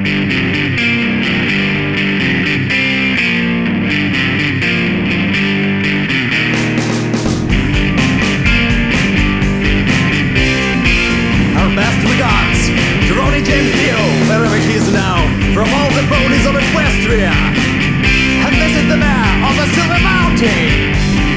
Our best regards to Ronnie James Dio, wherever he is now, from all the ponies of Equestria, and visit the mayor of the Silver Mountain.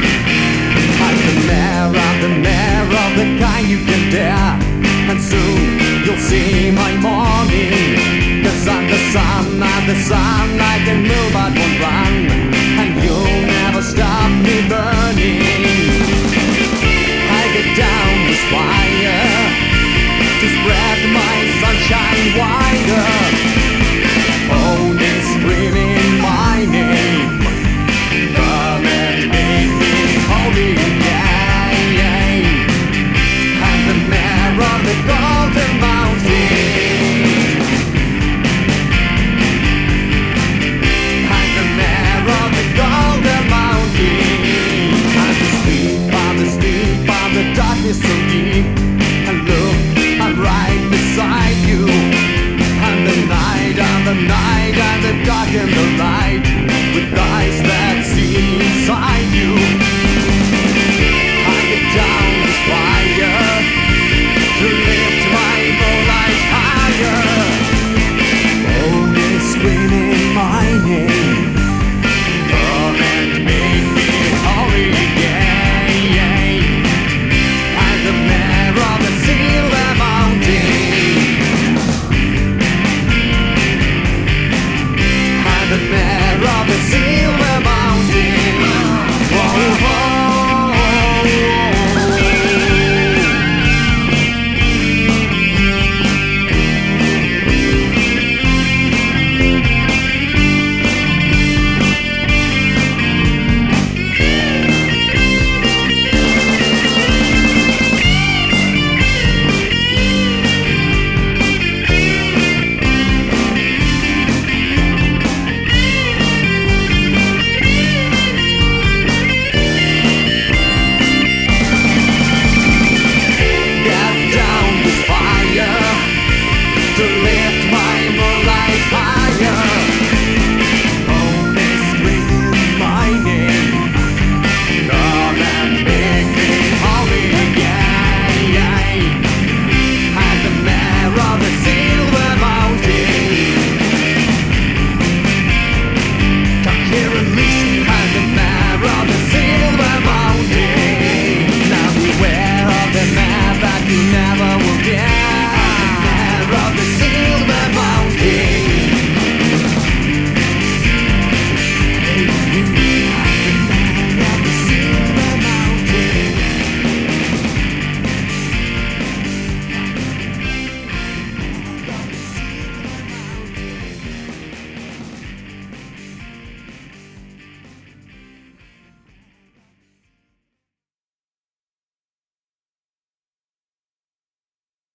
I'm the mayor of the kind you can dare, and soon you'll see my morning. Cause I'm the sun, I can move but won't run, and you'll never stop me burning. I get down with fire to spread my sunshine wider. Only screaming my name, burning me, holding again. I'm the mayor of the Golden Mountain. I'm the mayor of the Golden Mountain. I'm the darkness so deep, and look, I'm right beside